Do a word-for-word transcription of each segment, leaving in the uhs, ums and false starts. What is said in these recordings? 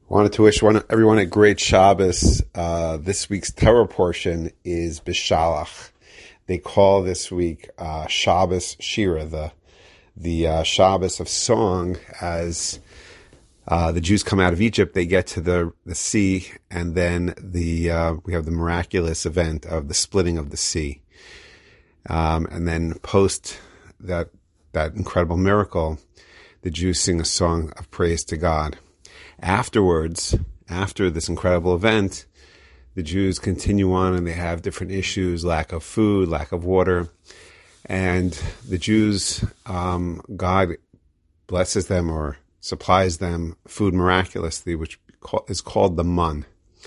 Wanted to wish one, everyone a great Shabbos. Uh, this week's Torah portion is Bishalach. They call this week uh, Shabbos Shira, the the uh, Shabbos of song. As uh, the Jews come out of Egypt, they get to the the sea, and then the uh, we have the miraculous event of the splitting of the sea. Um, and then post that that incredible miracle, the Jews sing a song of praise to God. Afterwards, after this incredible event, the Jews continue on and they have different issues, lack of food, lack of water. And the Jews, um, God blesses them or supplies them food miraculously, which is called the mun.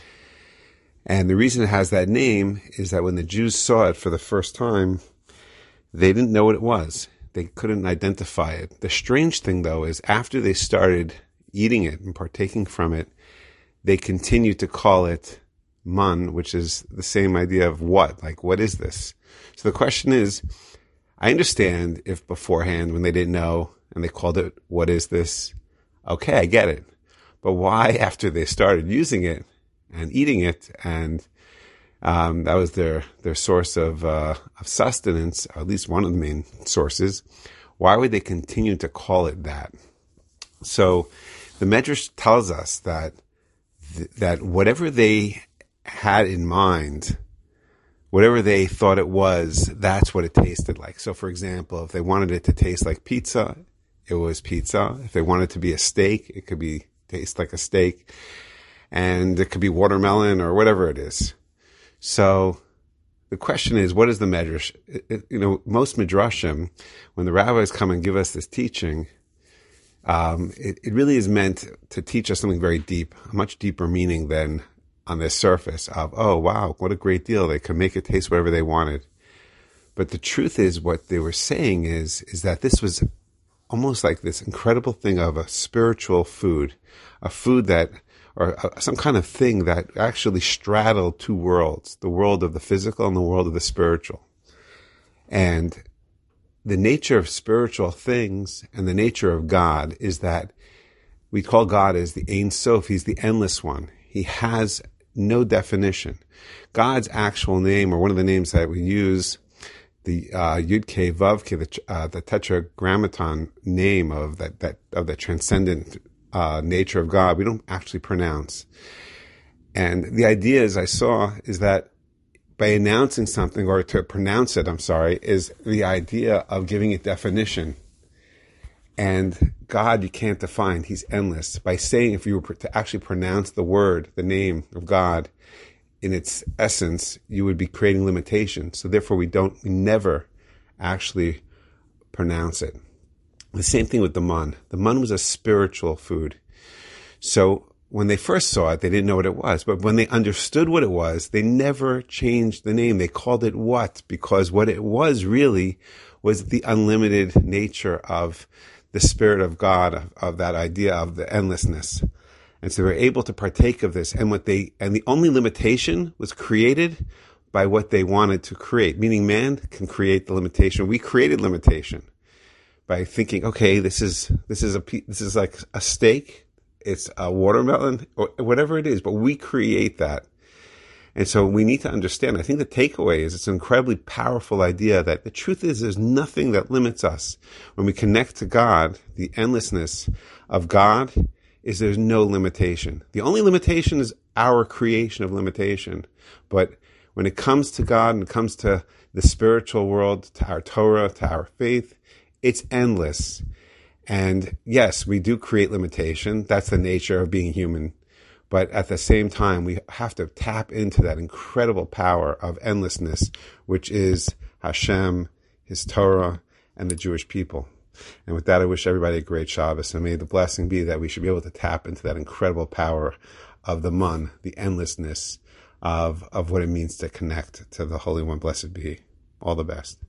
And the reason it has that name is that when the Jews saw it for the first time, they didn't know what it was. They couldn't identify it. The strange thing, though, is after they started eating it and partaking from it, they continue to call it mun, which is the same idea of what, like, what is this? So the question is, I understand if beforehand when they didn't know and they called it, what is this? Okay, I get it. But why after they started using it and eating it and um, that was their, their source of, uh, of sustenance, or at least one of the main sources, why would they continue to call it that? So the Medrash tells us that th- that whatever they had in mind, whatever they thought it was, that's what it tasted like. So, for example, if they wanted it to taste like pizza, it was pizza. If they wanted it to be a steak, it could be taste like a steak, and it could be watermelon or whatever it is. So the question is, what is the Medrash? It, it, you know, most Midrashim, when the rabbis come and give us this teaching, Um, it, it really is meant to teach us something very deep, a much deeper meaning than on the surface of, oh, wow, what a great deal. They could make it taste whatever they wanted. But the truth is, what they were saying is, is that this was almost like this incredible thing of a spiritual food, a food that, or a, some kind of thing that actually straddled two worlds, the world of the physical and the world of the spiritual. And the nature of spiritual things and the nature of God is that we call God as the Ein Sof. He's the endless one. He has no definition. God's actual name, or one of the names that we use, the uh, Yud Kei Vav Kei, the, uh, the Tetragrammaton name of that, that of the transcendent uh, nature of God, we don't actually pronounce. And the idea, as I saw, is that by announcing something, or to pronounce it, I'm sorry, is the idea of giving it definition. And God, you can't define. He's endless. By saying, if you were to actually pronounce the word, the name of God, in its essence, you would be creating limitation. So therefore, we don't, we never actually pronounce it. The same thing with the mun. The mun was a spiritual food. So when they first saw it, they didn't know what it was. But when they understood what it was, they never changed the name. They called it what? Because what it was really was the unlimited nature of the Spirit of God, of, of that idea of the endlessness. And so they were able to partake of this. And what they, and the only limitation was created by what they wanted to create. Meaning man can create the limitation. We created limitation by thinking, okay, this is, this is a, this is like a steak. It's a watermelon, or whatever it is, but we create that. And so we need to understand, I think the takeaway is it's an incredibly powerful idea that the truth is there's nothing that limits us. When we connect to God, the endlessness of God is there's no limitation. The only limitation is our creation of limitation. But when it comes to God and it comes to the spiritual world, to our Torah, to our faith, it's endless. And yes, we do create limitation. That's the nature of being human. But at the same time, we have to tap into that incredible power of endlessness, which is Hashem, His Torah, and the Jewish people. And with that, I wish everybody a great Shabbos. And may the blessing be that we should be able to tap into that incredible power of the mun, the endlessness of, of what it means to connect to the Holy One. Blessed be. All the best.